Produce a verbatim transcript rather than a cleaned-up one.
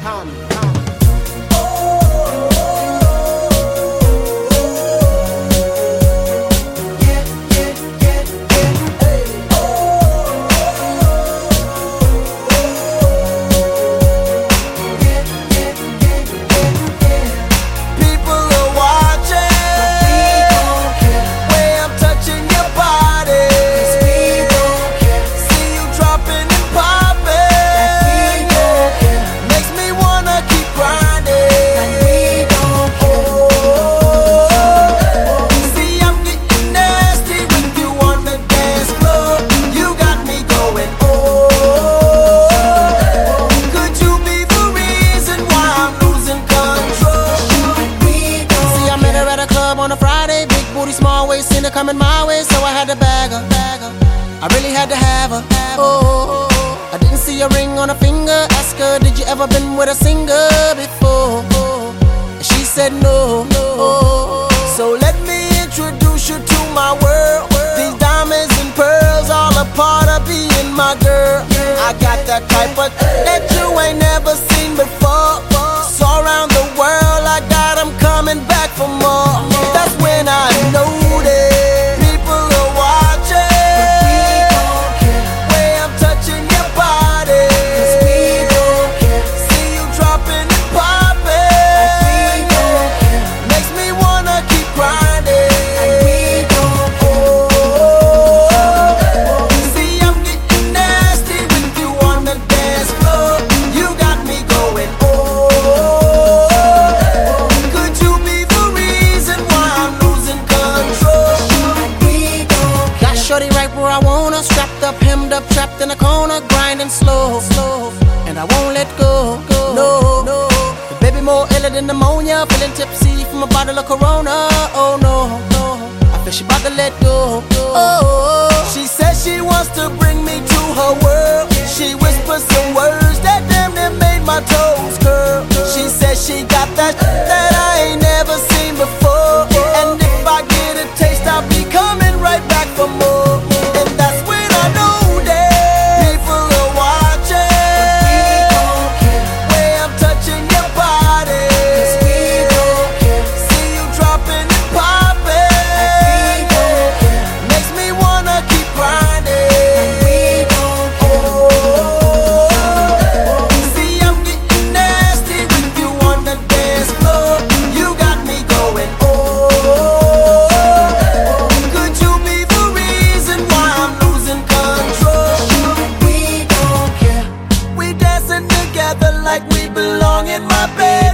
come, come. On a Friday, big booty, small waist, seen her coming my way, so I had to bag her. I really had to have her. Oh, I didn't see a ring on her finger. Ask her, did you ever been with a singer before? She said no. So let me introduce you to my world. These diamonds and pearls, all a part of being my girl. I got that type of that you ain't never seen before. So around the world, I got them coming back for more. That's when I know that people are watching. Way I'm touching your body. See you dropping and popping. Makes me wanna keep grinding. See, I'm getting nasty with you on the dance floor. You got me going, oh. Could you be the reason why I'm losing control? Got shorty right where I wanna, strapped up, hemmed up, trapped in a corner, grinding slow, slow, and I won't let go. No, no. The baby more iller than pneumonia, feeling tipsy from a bottle of Corona. Oh no, no. I feel she about to let go. Oh, she says she wants to bring me to her world. She whispers some words that damn near made my toes curl. She says she got that that I ain't never seen before, and if I get a taste, I'll be coming right back for more. And that's when I know that people are watching. Way I'm touching your body. See you dropping and popping. Makes me wanna keep grinding. Oh, see, I'm getting nasty with you on the dance floor. You got me going, oh. Could you be the reason why I'm losing control? We don't care. We dancing together like we belong in my bed.